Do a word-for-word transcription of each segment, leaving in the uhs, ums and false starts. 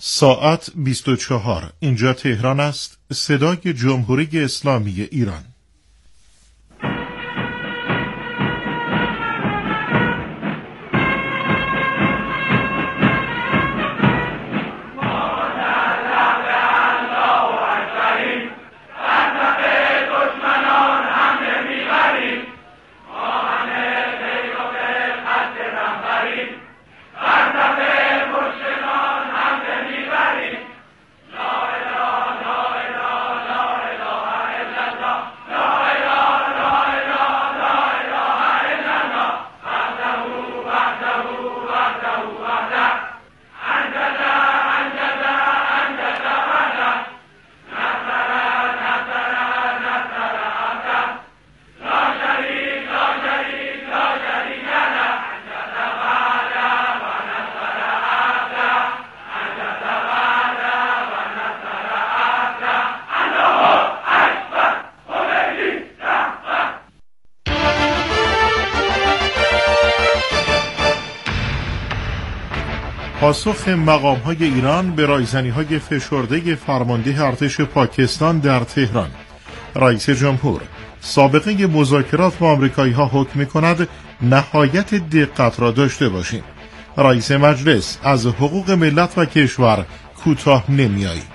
ساعت بیست و چهار. اینجا تهران است. صدای جمهوری اسلامی ایران. پاسخ مقام‌های ایران به رایزنی‌های فشرده فرمانده ارتش پاکستان در تهران. رئیس جمهور: سابقه مذاکرات با آمریکایی‌ها حکم می‌کند نهایت دقت را داشته باشیم. رئیس مجلس: از حقوق ملت و کشور کوتاه نمی‌آییم.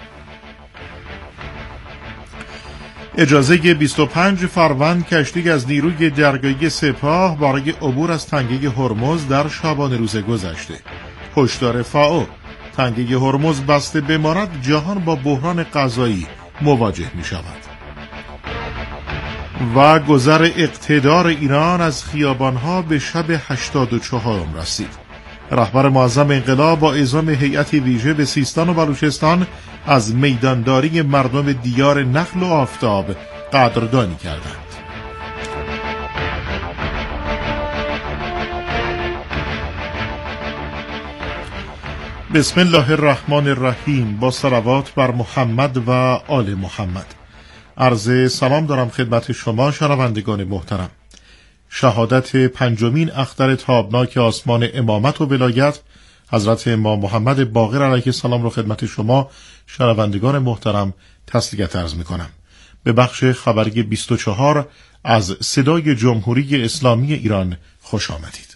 اجازه بیست و پنج فروند کشتی از نیروی دریایی سپاه برای عبور از تنگه هرمز در شبانه روز گذشته. هشدار فائو: تنگه هرمز بسته بماند جهان با بحران غذایی مواجه می شود. و گذر اقتدار ایران از خیابانها به شب هشتاد و چهارم رسید. رهبر معظم انقلاب با اعزام هیئت ویژه به سیستان و بلوچستان از میدانداری مردم دیار نخل و آفتاب قدردانی کردند. بسم الله الرحمن الرحیم. با صلوات بر محمد و آل محمد. عرض سلام دارم خدمت شما شنوندگان محترم. شهادت پنجمین اختر تابناک آسمان امامت و ولایت حضرت امام محمد باقر علیه السلام را خدمت شما شنوندگان محترم تسلیت عرض می کنم. به بخش خبری بیست و چهار از صدای جمهوری اسلامی ایران خوش آمدید.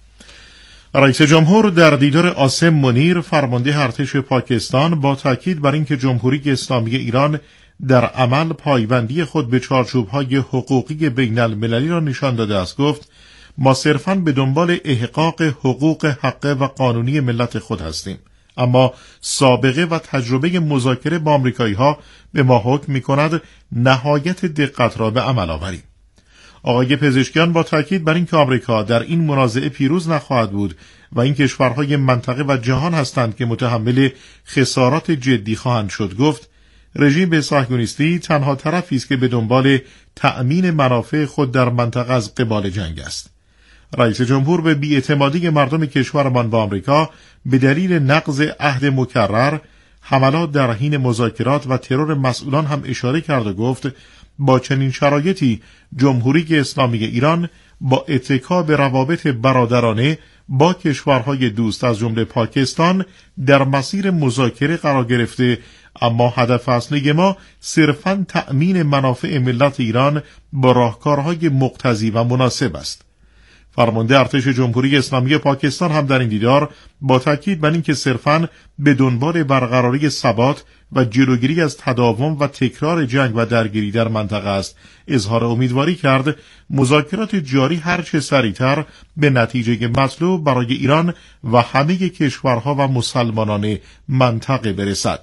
رئیس جمهور در دیدار عاصم منیر فرمانده ارتش پاکستان با تاکید بر اینکه جمهوری اسلامی ایران در عمل پایبندی خود به چارچوب‌های حقوقی بین المللی را نشان داده است گفت: ما صرفاً به دنبال احقاق حقوق حقه و قانونی ملت خود هستیم، اما سابقه و تجربه مذاکره با آمریکایی‌ها به ما حکم می‌کند نهایت دقت را به عمل آوریم. آقای پزشکیان با تاکید بر اینکه آمریکا در این منازعه پیروز نخواهد بود و این کشورهای منطقه و جهان هستند که متحمل خسارات جدی خواهند شد گفت: رژیم صهیونیستی تنها طرفی است که به دنبال تأمین منافع خود در منطقه از قبال جنگ است. رئیس جمهور به بی‌اعتمادی مردم کشورمان با آمریکا به دلیل نقض عهد مکرر، حملات در حین مذاکرات و ترور مسئولان هم اشاره کرد و گفت: با چنین شرایطی جمهوری اسلامی ایران با اتکا به روابط برادرانه با کشورهای دوست از جمله پاکستان در مسیر مذاکره قرار گرفته، اما هدف اصلی ما صرفاً تأمین منافع ملت ایران با راهکارهای مقتضی و مناسب است. فرمانده ارتش جمهوری اسلامی پاکستان هم در این دیدار با تاکید بر اینکه صرفاً به دنبال برقراری ثبات و جلوگیری از تداوم و تکرار جنگ و درگیری در منطقه است اظهار امیدواری کرد مذاکرات جاری هر چه سریعتر به نتیجه مطلوب برای ایران و همه کشورها و مسلمانان منطقه برسد.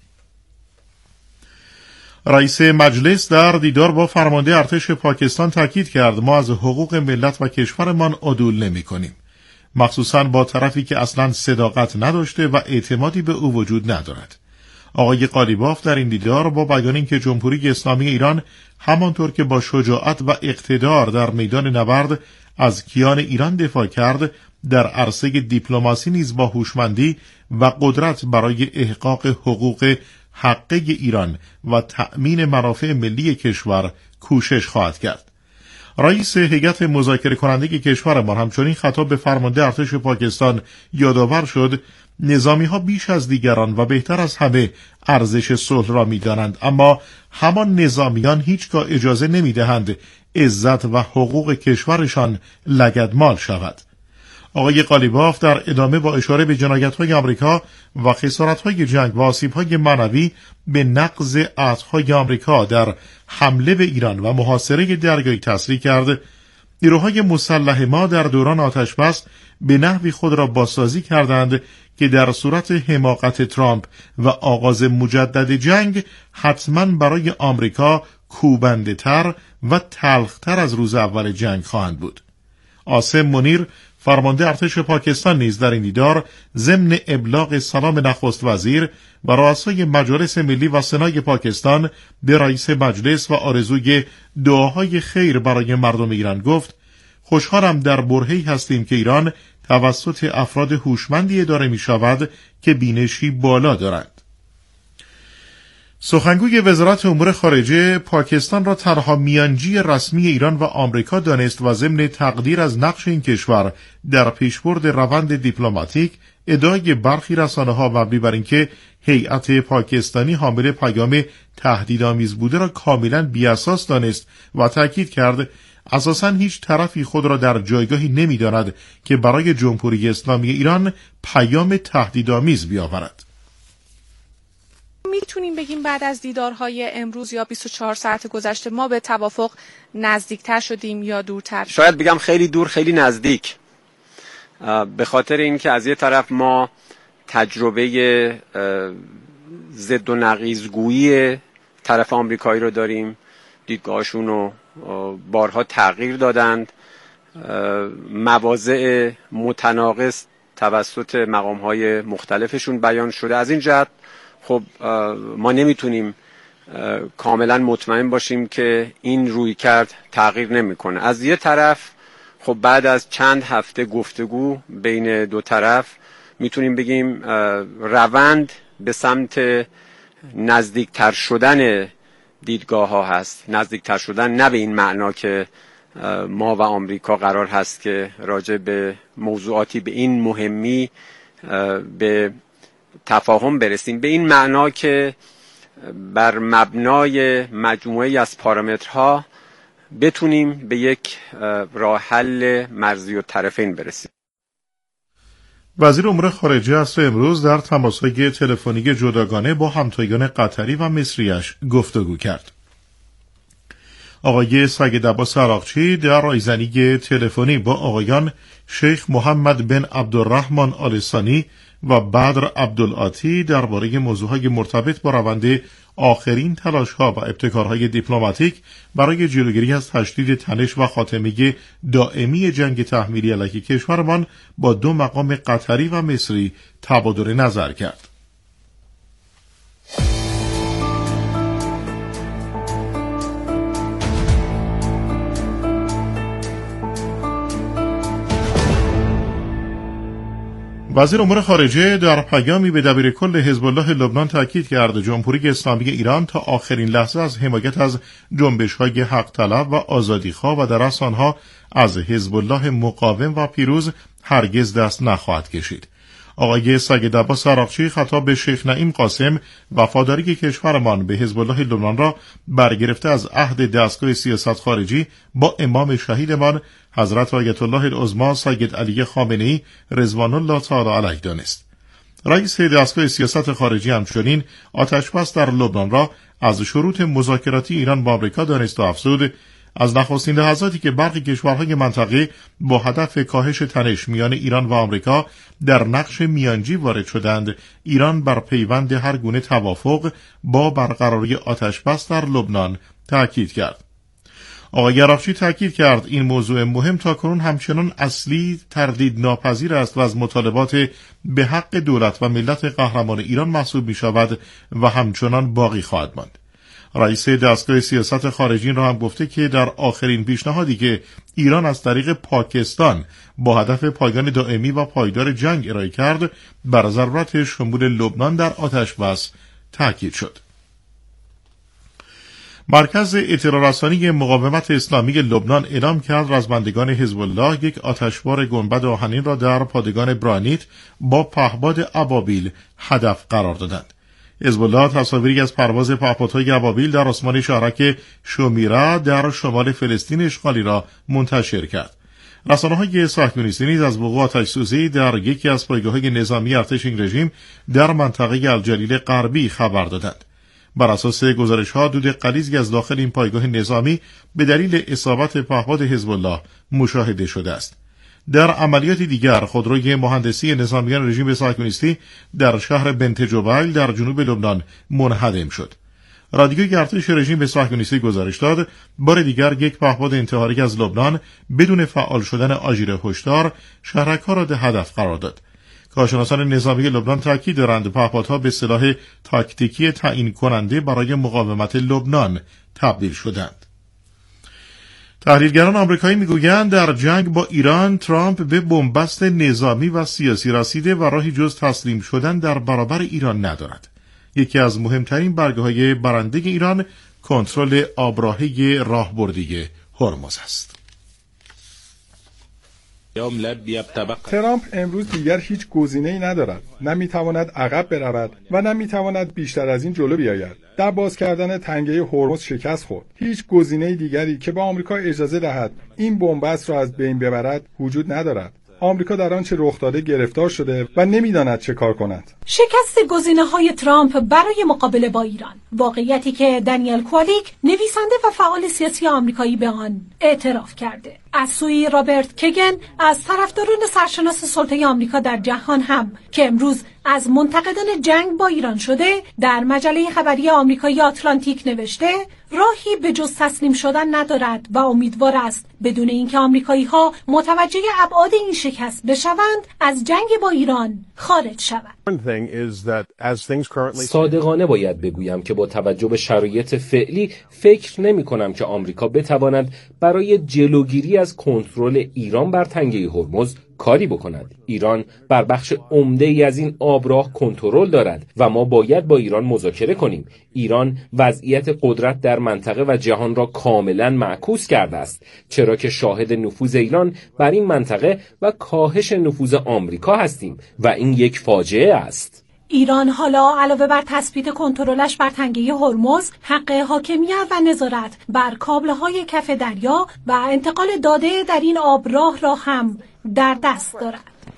رئیس مجلس در دیدار با فرمانده ارتش پاکستان تاکید کرد: ما از حقوق ملت و کشورمان عدول نمی کنیم، مخصوصاً با طرفی که اصلاً صداقت نداشته و اعتمادی به او وجود ندارد. آقای قالیباف در این دیدار با بیان اینکه جمهوری اسلامی ایران همانطور که با شجاعت و اقتدار در میدان نبرد از کیان ایران دفاع کرد، در عرصه دیپلماسی نیز با هوشمندی و قدرت برای احقاق حقوق حقه ایران و تأمین منافع ملی کشور کوشش خواهد کرد. رئیس هیئت مذاکره کننده کشورمان همچنین خطاب به فرمانده ارتش پاکستان یادآور شد نظامی ها بیش از دیگران و بهتر از همه ارزش صلح را می دانند، اما همان نظامیان هیچگاه اجازه نمی دهند عزت و حقوق کشورشان لگدمال شود. آقای قالیباف در ادامه با اشاره به جنایت‌های آمریکا و خسارت‌های جنگ و آسیب‌های معنوی به نقض عهدهای آمریکا در حمله به ایران و محاصره دریایی تصریح کرد: نیروهای مسلح ما در دوران آتش‌بس به نحوی خود را بازسازی کردند که در صورت حماقت ترامپ و آغاز مجدد جنگ حتماً برای آمریکا کوبنده‌تر و تلخ‌تر از روز اول جنگ خواهند بود. عاصم منیر فرمانده ارتش پاکستان نیز در این دیدار ضمن ابلاغ سلام نخست وزیر و رؤسای مجالس ملی و سنای پاکستان به رئیس مجلس و آرزوی دعاهای خیر برای مردم ایران گفت: خوشحالم در برهه‌ای هستیم که ایران توسط افراد هوشمندی اداره می شود که بینشی بالا دارند. سخنگوی وزارت امور خارجه پاکستان را تنها میانجی رسمی ایران و آمریکا دانست و ضمن تقدیر از نقش این کشور در پیشبرد روند دیپلماتیک ادعای برخی رسانه‌ها مبنی بر اینکه هیئت پاکستانی حامل پیام تهدیدآمیز بوده را کاملا بی‌اساس دانست و تاکید کرد اساساً هیچ طرفی خود را در جایگاهی نمی‌داند که برای جمهوری اسلامی ایران پیام تهدیدآمیز بیاورد. میتونیم بگیم بعد از دیدارهای امروز یا بیست و چهار ساعت گذشته ما به توافق نزدیکتر شدیم یا دورتر؟ شاید بگم خیلی دور خیلی نزدیک، به خاطر اینکه از یه طرف ما تجربه ضد و نقیضگویی طرف آمریکایی رو داریم، دیدگاهشون رو بارها تغییر دادند، مواضع متناقض توسط مقام‌های مختلفشون بیان شده. از این جهت خب ما نمیتونیم کاملا مطمئن باشیم که این رویکرد تغییر نمیکنه. از یه طرف خب بعد از چند هفته گفتگو بین دو طرف میتونیم بگیم روند به سمت نزدیکتر شدن دیدگاه ها هست. نزدیکتر شدن نه به این معنا که ما و آمریکا قرار هست که راجع به موضوعاتی به این مهمی به تفاهم برسیم، به این معنا که بر مبنای مجموعه‌ای از پارامترها بتونیم به یک راه حل مرزی الطرفین برسیم. وزیر امور خارجه عصر امروز در تماس‌های تلفنی جداگانه با همتایان قطری و مصریش گفتگو کرد. آقای سید عباس عراقچی در رایزنی تلفنی با آقایان شیخ محمد بن عبدالرحمن آل ثانی و بدر عبدالعاطی درباره موضوعهای مرتبط با روند آخرین تلاش‌ها و ابتکارهای دیپلماتیک برای جلوگیری از تشدید تنش و خاتمه دائمی جنگ تحمیلی علیه کشورمان با دو مقام قطری و مصری تبادل نظر کرد. وزیر امور خارجه در پیامی به دبیرکل حزب الله لبنان تاکید کرد جمهوری اسلامی ایران تا آخرین لحظه از حمایت از جنبش‌های حق طلب و آزادیخواه و در اصل آنها از حزب الله مقاوم و پیروز هرگز دست نخواهد کشید. آقای سید عباس عراقچی خطاب به شیخ نعیم قاسم وفاداری کشورمان به حزب الله لبنان را برگرفته از عهد دستگاه سیاست خارجی با امام شهیدمان حضرت آیت الله العظمی سید علی خامنه‌ای رضوان الله تعالی علیه دانست. رئیس دستگاه سیاست خارجی همچنین آتش‌بس در لبنان را از شروط مذاکراتی ایران با آمریکا دانست و افزود از نخستین لحظاتی که برخی کشورهای منطقه با هدف کاهش تنش میان ایران و آمریکا در نقش میانجی وارد شدند، ایران بر پیوند هر گونه توافق با برقراری آتش‌بس در لبنان تاکید کرد. آقای عراقچی تاکید کرد این موضوع مهم تاکنون همچنان اصلی تردید ناپذیر است و از مطالبات به حق دولت و ملت قهرمان ایران محسوب می شود و همچنان باقی خواهد ماند. رئیس دستگاه سیاست خارجی را هم گفته که در آخرین پیشنهادی که ایران از طریق پاکستان با هدف پایان دائمی و پایدار جنگ ارائه کرد بر ضرورت شمول لبنان در آتش‌بس تاکید شد. مرکز اطلاع رسانی مقاومت اسلامی لبنان اعلام کرد رزمندگان حزب الله یک آتشبار گنبد آهنین را در پادگان برانیت با پهپاد ابابیل هدف قرار دادند. حزب الله تصاویری از پرواز پهپادهای ابابیل در آسمان شهرک شومیرا در شمال فلسطین اشغالی را منتشر کرد. رسانه‌های صهیونیستی نیز از وقوع آتش‌سوزی در یکی از پایگاه‌های نظامی ارتش این رژیم در منطقه الجلیل غربی خبر دادند. بر اساس گزارش‌ها دود غلیظی از داخل این پایگاه نظامی به دلیل اصابت پهپاد حزب الله مشاهده شده است. در عملیات دیگر خودروی مهندسی نظامیان رژیم صهیونیستی در شهر بنت جبیل در جنوب لبنان منهدم شد. رادیوی ارتش رژیم صهیونیستی گزارش داد بار دیگر یک پهپاد انتحاری از لبنان بدون فعال شدن آژیر هشدار شهرک‌ها را ده هدف قرار داد. کارشناسان نظامی لبنان تاکید دارند پهپادها به سلاح تاکتیکی تعیین کننده برای مقاومت لبنان تبدیل شدند. تحلیلگران آمریکایی میگویند در جنگ با ایران ترامپ به بنبست نظامی و سیاسی رسیده و راهی جز تسلیم شدن در برابر ایران ندارد. یکی از مهمترین برگه‌های برنده ایران کنترل آبراهه راهبردی هرمز است. ترامپ امروز دیگر هیچ گزینه‌ای ندارد. نه می‌تواند عقب برود و نه می‌تواند بیشتر از این جلو بیاید. در باز کردن تنگه هرمز شکست خورد. هیچ گزینه دیگری که به آمریکا اجازه دهد این بنبست را از بین ببرد وجود ندارد. آمریکا در آنچه رخ داده گرفتار شده و نمی‌داند چه کار کند. شکست گزینه‌های ترامپ برای مقابله با ایران، واقعیتی که دانیل کوالیک نویسنده و فعال سیاسی آمریکایی به آن اعتراف کرده. از سوی رابرت کگن از طرفداران سرشناس سلطه آمریکا در جهان هم که امروز از منتقدان جنگ با ایران شده در مجله خبری آمریکایی آتلانتیک نوشته راهی به جز تسلیم شدن ندارد و امیدوار است بدون اینکه آمریکایی‌ها متوجه ابعاد این شکست بشوند از جنگ با ایران خارج شوند. صادقانه باید بگویم که با توجه به شرایط فعلی فکر نمی کنم که آمریکا بتواند برای جلوگیری از کنترل ایران بر تنگه هرمز کاری بکند. ایران بر بخش عمده ای از این آبراه کنترل دارد و ما باید با ایران مذاکره کنیم. ایران وضعیت قدرت در منطقه و جهان را کاملا معکوس کرده است، چرا که شاهد نفوذ ایران بر این منطقه و کاهش نفوذ آمریکا هستیم و این یک فاجعه است. ایران حالا علاوه بر تثبیت کنترلش بر تنگه هرمز، حق حاکمیت و نظارت بر کابل‌های کف دریا و انتقال داده در این آبراه را هم در دست دارد.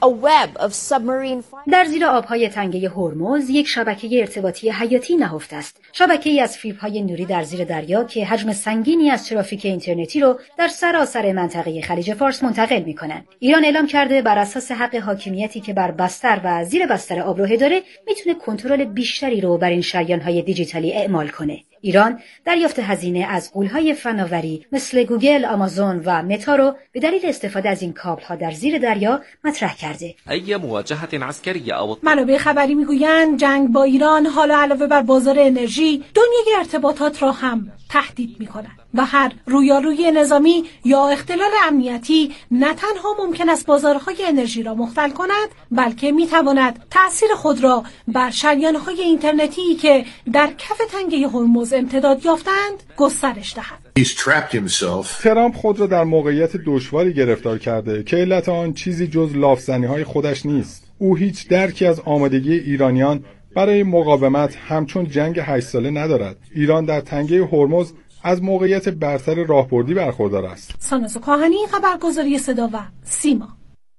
در زیر آبهای تنگه هرمز یک شبکه ارتباطی حیاتی نهفته است. شبکه‌ای از فیبرهای نوری در زیر دریا که حجم سنگینی از ترافیک اینترنتی رو در سراسر منطقه خلیج فارس منتقل می‌کنند. ایران اعلام کرده بر اساس حق حاکمیتی که بر بستر و زیر بستر آبراه داره میتونه کنترل بیشتری رو بر این شریان‌های دیجیتالی اعمال کنه. ایران دریافت هزینه از غول‌های فناوری مثل گوگل، آمازون و متا رو به دلیل استفاده از این کابل‌ها در زیر دریا مطرح کرده. منابع خبری میگویند جنگ با ایران حالا علاوه بر بازار انرژی، دنیای ارتباطات را هم تهدید می‌کند و هر رویارویی نظامی یا اختلال امنیتی نه تنها ممکن است بازارهای انرژی را مختل کند، بلکه می‌تواند تأثیر خود را بر شریان‌های اینترنتی که در کف تنگه هرمز امتداد یافتند گسترش دهد. ترامپ خود را در موقعیت دشواری گرفتار کرده که علت آن چیزی جز لافزنی‌های خودش نیست. او هیچ درکی از آمادگی ایرانیان برای مقاومت همچون جنگ هشت ساله ندارد. ایران در تنگه هرمز از موقعیت برتر راهبردی برخوردار است. ساناز کاهنی، خبرگزاری صدا و سیما.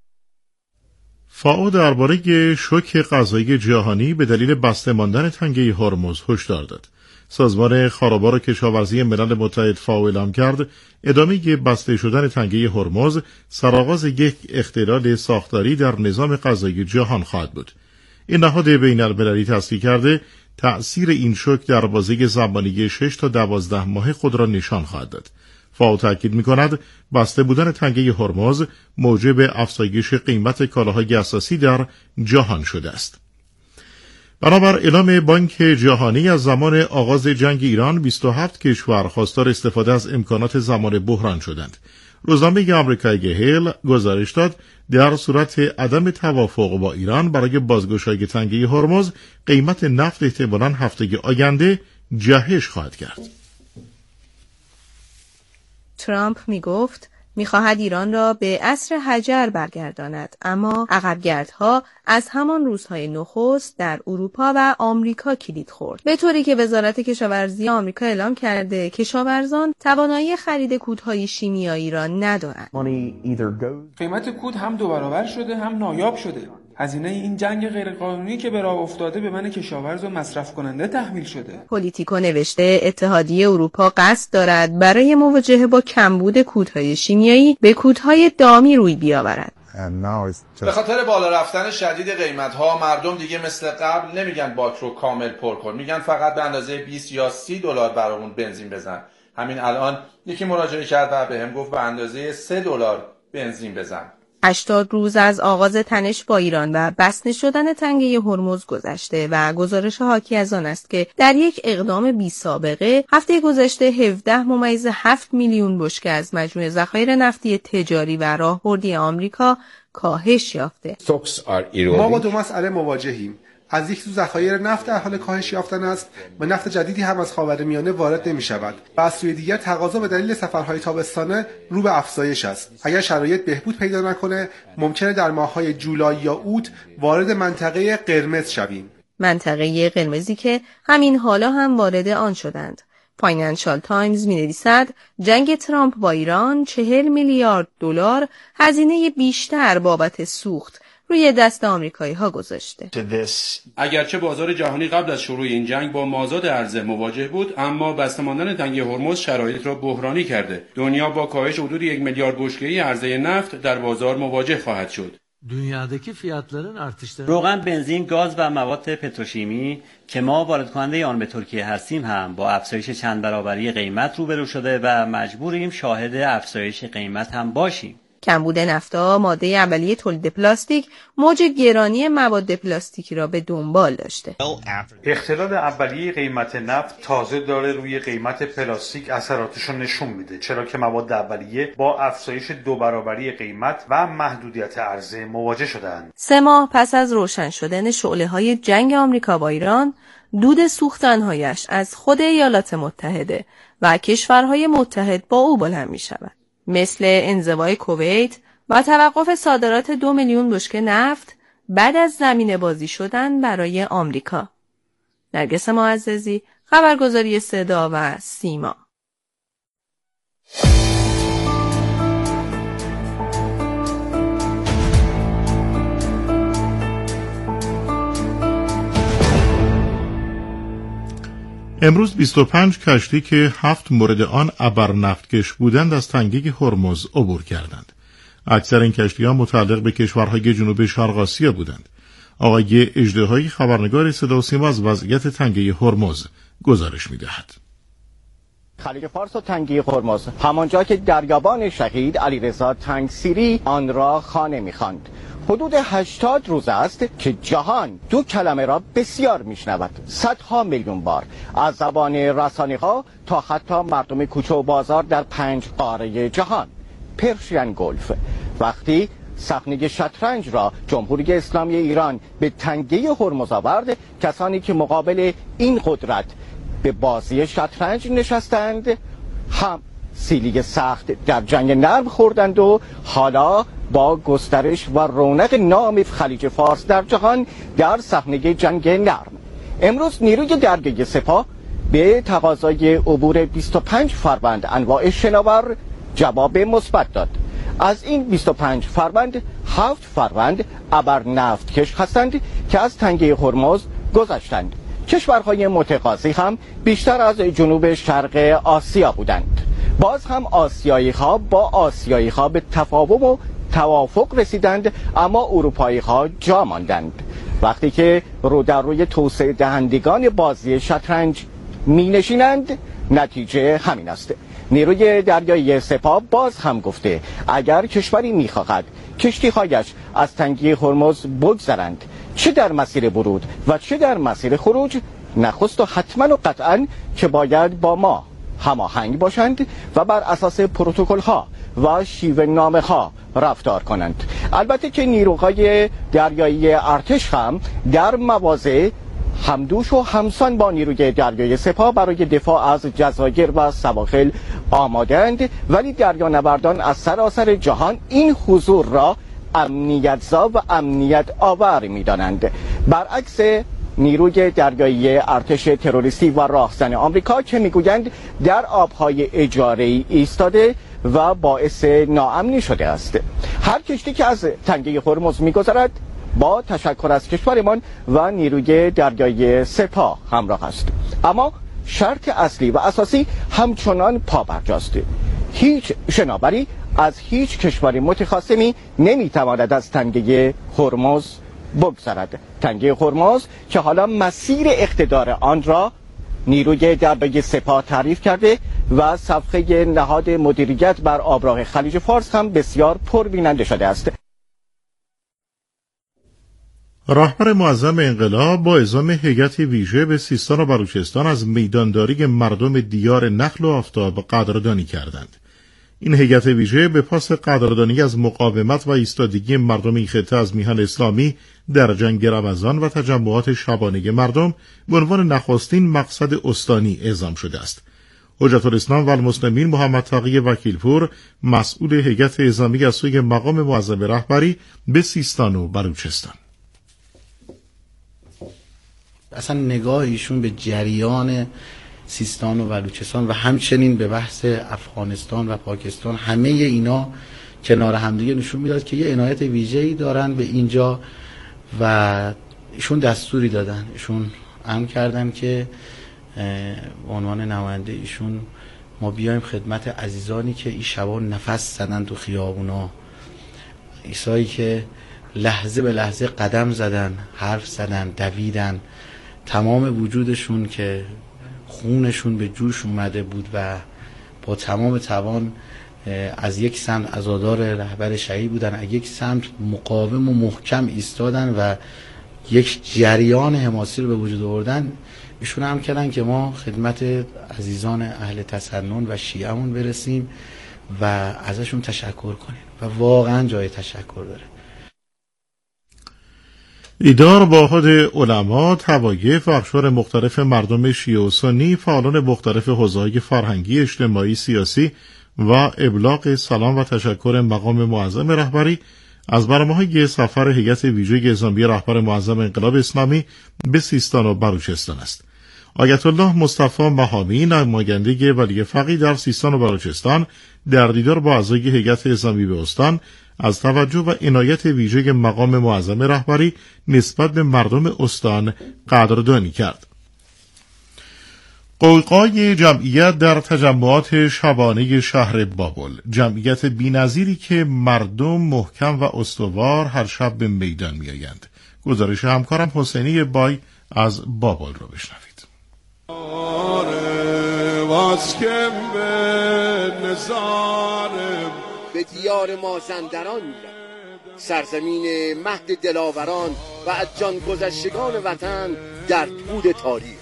فائو درباره شوک غذایی جهانی به دلیل بسته ماندن تنگه هرمز هشدار داد. سازمان خاربار و کشاورزی ملل متحد فائو اعلام کرد ادامه بسته شدن تنگه هرمز سرآغاز یک اختلال ساختاری در نظام غذایی جهان خواهد بود. این نهاد بین المللی تصدیق کرده تأثیر این شوک در بازه زمانی شش تا دوازده ماه خود را نشان خواهد داد. فائو تأکید می‌کند بسته بودن تنگه هرمز موجب افزایش قیمت کالاهای اساسی در جهان شده است. بنابر اعلام بانک جهانی از زمان آغاز جنگ ایران بیست و هفت کشور خواستار استفاده از امکانات زمان بحران شدند. روزنامه آمریکایی هیل گزارش داد در صورت عدم توافق با ایران برای بازگشایی تنگه هرمز قیمت نفت احتمالاً هفته آینده جهش خواهد کرد. ترامپ می گفت می‌خواهد ایران را به عصر حجر برگرداند، اما عقبگردها از همان روزهای نخست در اروپا و آمریکا کلید خورد، به طوری که وزارت کشاورزی آمریکا اعلام کرده کشاورزان توانایی خرید کودهای شیمیایی را ندارند. قیمت کود هم دو برابر شده هم نایاب شده. هزینه این جنگ غیرقانونی که به راه افتاده به من کشاورز و مصرف کننده تحمیل شده. پلیتیکو نوشته اتحادیه اروپا قصد دارد برای مواجهه با کمبود کودهای شیمیایی به کودهای دامی روی بیاورد. به خاطر بالا رفتن شدید قیمت‌ها مردم دیگه مثل قبل نمیگن باک رو کامل پر کن، میگن فقط به اندازه بیست یا سی دلار برامون بنزین بزن. همین الان یکی مراجعه کرد و بهم گفت به اندازه سه دلار بنزین بزن. هشتاد روز از آغاز تنش با ایران و بسته شدن تنگه هرمز گذشته و گزارش حاکی از آن است که در یک اقدام بی سابقه هفته گذشته هفده ممیز هفت میلیون بشکه از مجموع ذخایر نفتی تجاری و راهبردی آمریکا کاهش یافته. ما با دو مسئله مواجهیم. از یک سو ذخایر نفت در حال کاهش یافتن است و نفت جدیدی هم از خاورمیانه وارد نمی شود و از سوی دیگر تقاضا به دلیل سفرهای تابستانه رو به افزایش است. اگر شرایط بهبود پیدا نکنه ممکنه در ماه‌های جولای یا اوت وارد منطقه قرمز شویم. منطقه قرمزی که همین حالا هم وارد آن شدند. فاینانشال تایمز می‌نویسد جنگ ترامپ با ایران چهل میلیارد دلار هزینه بیشتر بابت سوخت روی دست آمریکایی ها گذاشته. اگرچه بازار جهانی قبل از شروع این جنگ با مازاد عرضه مواجه بود، اما بسته ماندن تنگه هرمز شرایط را بحرانی کرده. دنیا با کاهش حدود یک میلیارد بشکه‌ای عرضه نفت در بازار مواجه خواهد شد. Dünyadaki fiyatların artışları روغن، بنزین، گاز و مواد پتروشیمی که ما وارد کننده آن به ترکیه هستیم هم با افزایش چند برابری قیمت روبرو شده و مجبوریم شاهد افزایش قیمت هم باشیم. کمبود نفتا، ماده اولیه تولید پلاستیک، موج گرانی مواد پلاستیکی را به دنبال داشته. اختلال اولیه قیمت نفت تازه داره روی قیمت پلاستیک اثراتش رو نشون میده، چرا که مواد اولیه با افزایش دو برابری قیمت و محدودیت عرضه مواجه شدند. سه ماه پس از روشن شدن شعله‌های جنگ آمریکا با ایران، دود سوختن‌هایش از خود ایالات متحده و کشورهای متحد با او بلند می‌شود. مثل انزوای کویت و توقف صادرات دو میلیون بشکه نفت بعد از زمینه بازی شدن برای آمریکا. نرگس معززی، خبرگزاری صدا و سیما. امروز بیست و پنج کشتی که هفت مورد آن ابر نفتکش بودند از تنگه هرمز عبور کردند. اکثر این کشتی‌ها متعلق به کشورهای جنوب شرق آسیا بودند. آقای اژدهایی خبرنگار صدا و سیما از وضعیت تنگه هرمز گزارش می‌دهد. خلیج فارس و تنگه هرمز، همانجا که دریابان شهید علیرضا تنگسیری آن را خانه می‌خواند. حدود هشتاد روز است که جهان دو کلمه را بسیار میشنود، صدها میلیون بار، از زبان رسانه‌ها تا حتی مردم کوچه و بازار در پنج قاره جهان. پرشین گلف. وقتی صحنه شطرنج را جمهوری اسلامی ایران به تنگه هرمز آورد، کسانی که مقابل این قدرت به بازی شطرنج نشستند هم سیلی سخت در جنگ نرم خوردند و حالا با گسترش و رونق نام خلیج فارس در جهان در صحنه جنگ نرم. امروز نیروی دریایی سپاه به تقاضای عبور بیست و پنج فروند انواع شناور جواب مثبت داد. از این بیست و پنج فروند، هفت فروند ابر نفتکش هستند که از تنگه هرمز گذشتند. کشورهای متقاضی هم بیشتر از جنوب شرق آسیا بودند. باز هم آسیایی ها با آسیایی ها به تفاهم و توافق رسیدند، اما اروپایی ها جا ماندند. وقتی که رو در روی توسعه دهندگان بازی شطرنج می نشینند، نتیجه همین است. نیروی دریایی سپاه باز هم گفته اگر کشوری می خواهد کشتی‌هایش از تنگه هرمز بگذرند، چه در مسیر ورود و چه در مسیر خروج، نخست و حتما و قطعا که باید با ما هماهنگ باشند و بر اساس پروتکل ها و شیوه نامه ها رفتار کنند. البته که نیروهای دریایی ارتش هم در مواضع همدوش و همسان با نیروی دریایی سپاه برای دفاع از جزایر و سواحل آمادند، ولی دریانوردان از سراسر جهان این حضور را امنیت‌زا و امنیت آور می‌دانند، برعکس نیروی دریایی ارتش تروریستی و راهزن آمریکا که میگویند در آبهای اجاره‌ای ایستاده و باعث ناامنی شده است. هر کشتی که از تنگه هرمز میگذرد با تشکر از کشورمان و نیروی دریایی سپاه همراه است، اما شرط اصلی و اساسی همچنان پابرجاست: هیچ شناوری از هیچ کشور متخاصمی نمیتواند از تنگه هرمز بگذرد. تنگه هرمز که حالا مسیر اقتدار آن را نیروی دریایی سپاه تعریف کرده و صفحه نهاد مدیریت بر آبراه خلیج فارس هم بسیار پربیننده شده است. رهبر معظم انقلاب با اعزام هیئت ویژه به سیستان و بلوچستان از میدانداری مردم دیار نخل و آفتاب قدردانی کردند. این هیئت ویژه به پاس قدردانی از مقاومت و ایستادگی مردم این خطه از میهن اسلامی در جنگ رمضان و تجمعات شبانه مردم به عنوان نخستین مقصد استانی اعزام شده است. حجت الاسلام و المسلمین محمد تقی وکیلپور مسئول هیئت اعزامی از سوی مقام معظم رهبری به سیستان و بلوچستان: اصلا نگاه ایشون به جریان سیستان و بلوچستان و همچنین به بحث افغانستان و پاکستان، همه اینا کنار همدیگه نشون میداد که یه عنایت ویژه‌ای دارن به اینجا و ایشون دستوری دادن، ایشون امر کردن که به عنوان نماینده ایشون ما بیایم خدمت عزیزانی که این شبا نفس زدن تو خیابونا، ایسایی که لحظه به لحظه قدم زدن، حرف زدن، دویدن، تمام وجودشون که خونشون به جوش اومده بود و با تمام توان از یک سمت عزادار رهبر شهید بودن، از یک سمت مقاوم و محکم ایستادن و یک جریان حماسی رو به وجود آوردن. ایشون هم کردن که ما خدمت عزیزان اهل تسنن و شیعهمون برسیم و ازشون تشکر کنیم و واقعا جای تشکر داره. ایدار واحد علما، طوایف و اقشار مختلف مردم شیعه و سنی، فعالان مختلف حوزه‌های فرهنگی، اجتماعی، سیاسی و ابلاغ سلام و تشکر مقام معظم رهبری از برنامه‌های سفر هیئت ویژه اعزامی رهبر معظم انقلاب اسلامی به سیستان و بلوچستان است. آیت الله مصطفی مهامی، نماینده ولی فقیه در سیستان و بلوچستان، در دیدار با اعضای هیئت اعزامی به استان از توجه و عنایت ویژه مقام معظم رهبری نسبت به مردم استان قدردانی کرد. قوقای جمعیت در تجمعات شبانه شهر بابل، جمعیت بی‌نظیری که مردم محکم و استوار هر شب به میدان می‌آیند. گزارش همکارم حسینی بای از بابل رو بشنوید. به دیار مازندران میرم، سرزمین مهد دلاوران و از جان گذشتگان وطن در طول تاریخ.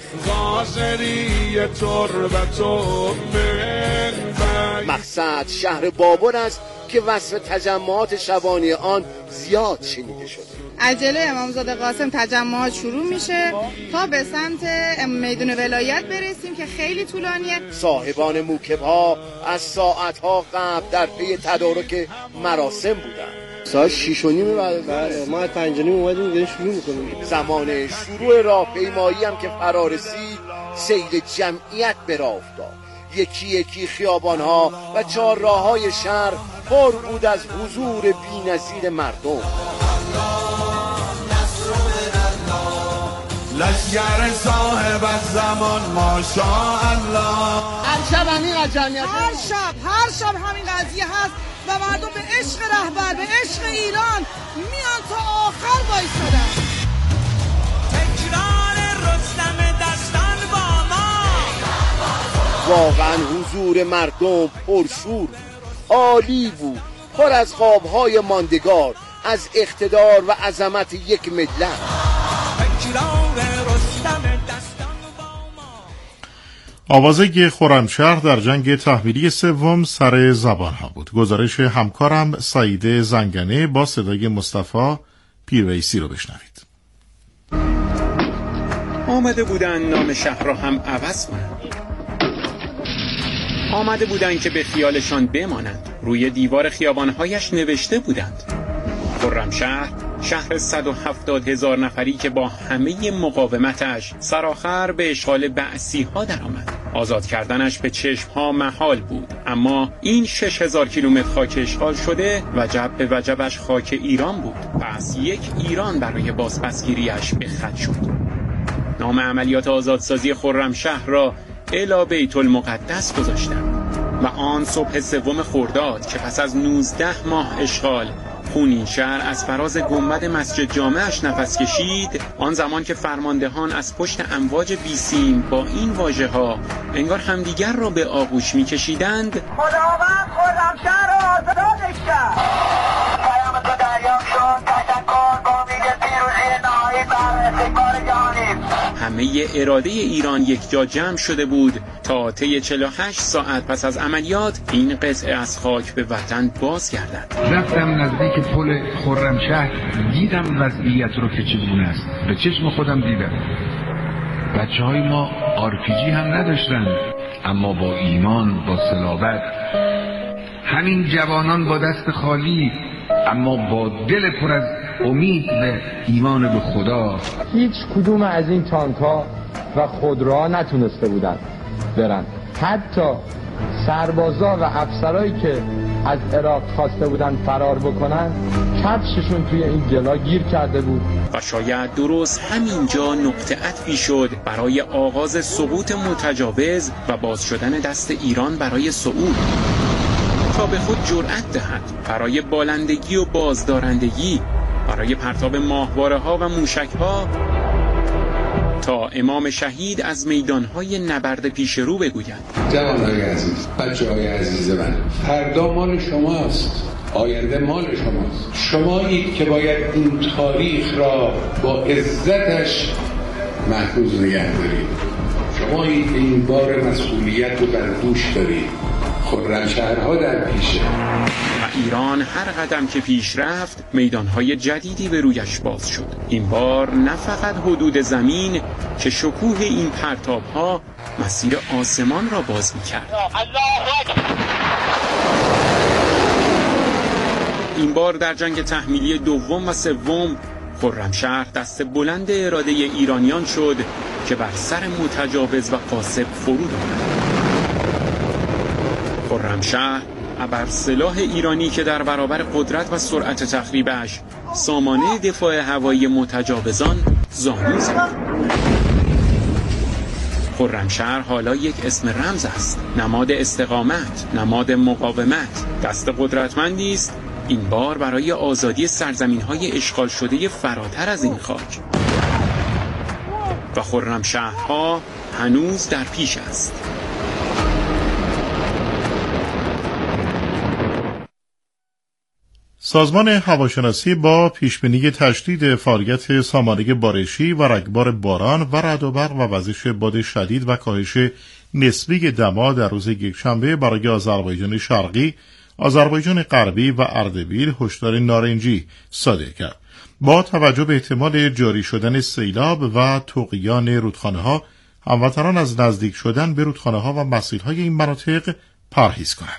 مقصد شهر بابل است که وصف تجمعات شبانه آن زیاد شنیده شده. عجله امامزاده قاسم تجمعات شروع میشه تا به سمت میدون ولایت برسیم که خیلی طولانیه. صاحبان موکب‌ها از ساعت‌ها قبل در پی تدارک مراسم بودند. ساعت شیش و نیم بعد ما از پنج و نیم اومدیم دیگه شروع می‌کنیم. زمان شروع راهپیمایی هم که فرارسید، سیل جمعیت به راه افتاد. یکی یکی خیابان‌ها و چهارراه‌های شهر پر بود از حضور بی‌نظیر مردم. لشگر صاحب الزمان ماشاءالله. هر شب همین جمعیت، هر شب هر شب همین قضیه هست و مردم به عشق رهبر، به عشق ایران میان تا آخر وایسادن. تکرار رستم دستان با ما. واقعا حضور مردم پرشور، عالی بود، پر از خوابهای ماندگار از اقتدار و عظمت یک ملت. آوازه خرمشهر در جنگ تحمیلی سوم سر زبان ها بود. گزارش همکارم سعید زنگنه با صدای مصطفی پیرویسی رو بشنوید. آمده بودن نام شهر را هم عوض کنند. آمده بودند که به خیالشان بمانند. روی دیوار خیابانهایش نوشته بودند: خرمشهر، شهر صد و هفتاد هزار نفری که با همه مقاومتش سرآخر به اشغال بعثی ها درآمد. آزاد کردنش به چشم ها محال بود، اما این شش هزار کیلومتر خاک اشغال شده وجب به وجبش خاک ایران بود. پس یک ایران برای بازپسگیریش به خط شد. نام عملیات آزادسازی خرمشهر را الی بیت المقدس گذاشتند و آن صبح سوم خرداد که پس از نوزده ماه اشغال خونین شهر از فراز گنبد مسجد جامعش نفس کشید، آن زمان که فرماندهان از پشت امواج بیسیم با این واژه ها انگار همدیگر را به آغوش می کشیدند: خداوند خرمشهر را آزادش کرد. پیام تو دریافت شد. تشکر با امید پیروزی نهایی بر استکبار جهانی. همه اراده ایران یک جا جمع شده بود تا طی چهل و هشت ساعت پس از عملیات این قطعه از خاک به وطن باز گردد. رفتم نزدیک پل خرمشهر، دیدم وضعیت رو که چگونه است. به چشم خودم دیدم. بچه های ما آر پی جی هم نداشتن، اما با ایمان، با صلابت. همین جوانان با دست خالی اما با دل پر از امید به ایمان به خدا. هیچ کدوم از این تانک‌ها و خودروها نتونسته بودن برن. حتی سربازا و افسرایی که از عراق خواسته بودن فرار بکنن، کفششون توی این گلا گیر کرده بود. و شاید درست همینجا نقطه عطفی شد برای آغاز سقوط متجاوز و باز شدن دست ایران برای صعود، تا به خود جرأت دهد برای بالندگی و بازدارندگی، برای پرتاب ماهواره ها و موشک ها، تا امام شهید از میدانهای نبرد پیش رو بگوید: جوانهای عزیز، بچه های عزیز من، فردا مال شماست، آینده مال شماست. شمایید که باید این تاریخ را با عزتش محفوظ نگه دارید. شمایید که این بار مسئولیت رو بر دوش دارید. خرمشهرها در پیشه و ایران هر قدم که پیش رفت میدانهای جدیدی به رویش باز شد. این بار نه فقط حدود زمین که شکوه این پرتابها مسیر آسمان را باز می‌کرد. این بار در جنگ تحمیلی دوم و سوم خرمشهر دست بلند اراده ایرانیان شد که بر سر متجاوز و غاصب فرود آمد. خرمشهر ابر سلاح ایرانی که در برابر قدرت و سرعت تخریبش سامانه دفاع هوایی متجاوزان زانو زد. خرمشهر حالا یک اسم رمز است، نماد استقامت، نماد مقاومت، دست قدرتمندی است این بار برای آزادی سرزمین‌های اشغال شده فراتر از این خاک. و خرمشهرها هنوز در پیش است. سازمان هواشناسی با پیشبینی تشدید فعالیت سامانه بارشی و رگبار باران و رعد و برق و وزش باد شدید و کاهش نسبی دما در روز یکشنبه برای آذربایجان شرقی، آذربایجان غربی و اردبیل هشدار نارنجی صادر کرد. با توجه به احتمال جاری شدن سیلاب و طغیان رودخانه‌ها، هموطنان از نزدیک شدن به رودخانه‌ها و مسیرهای این مناطق پرهیز کنند.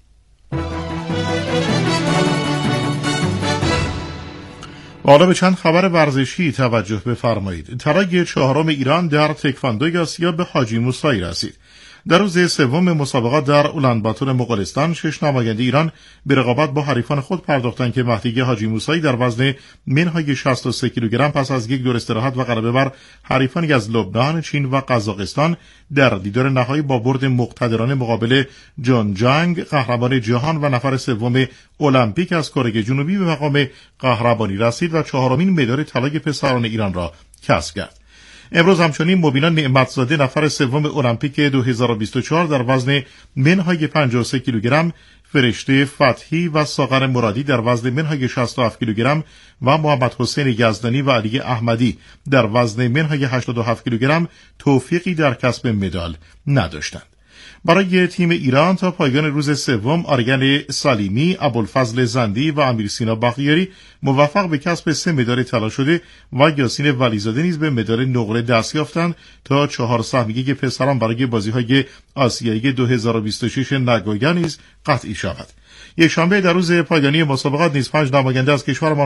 حالا به چند خبر ورزشی توجه بفرمایید. ترای چهارم ایران در تکواندوی آسیا به حاجی موسایی رسید. در روز سوم مسابقات در اولانباتور مغولستان، شش نماینده ایران به رقابت با حریفان خود پرداختند که مهدی حاجی موسایی در وزن منهای شصت و سه کیلوگرم پس از یک دور استراحت و غلبه بر حریفانی از لبنان، چین و قزاقستان در دیدار نهایی با برد مقتدرانه مقابل جان جنگ، قهرمان جهان و نفر سوم المپیک از کره جنوبی، به مقام قهرمانی رسید و چهارمین مدال طلای پسران ایران را کسب کرد. امروز همچنین مبینا نعمتزاده نفر سوم المپیک دو هزار و بیست و چهار در وزن منهای پنجاه و سه کیلوگرم، فرشته فتحی و ساغر مرادی در وزن منهای شصت و هفت کیلوگرم و محمد حسین یزدانی و علی احمدی در وزن منهای هشتاد و هفت کیلوگرم توفیقی در کسب مدال نداشتند. برای تیم ایران تا پایان روز سوم آریان سلیمی، ابوالفضل زندی و امیرسینا بختیاری موفق به کسب سه مدال طلا شده و یاسین ولیزاده نیز به مدال نقره دست یافتند تا چهار سهمیگی پسران برای بازی‌های آسیایی دو هزار و بیست و شش نگویا نیز قطعی شود. یک شنبه در روز پایانی مسابقات نیز پنج نماینده از کشور ما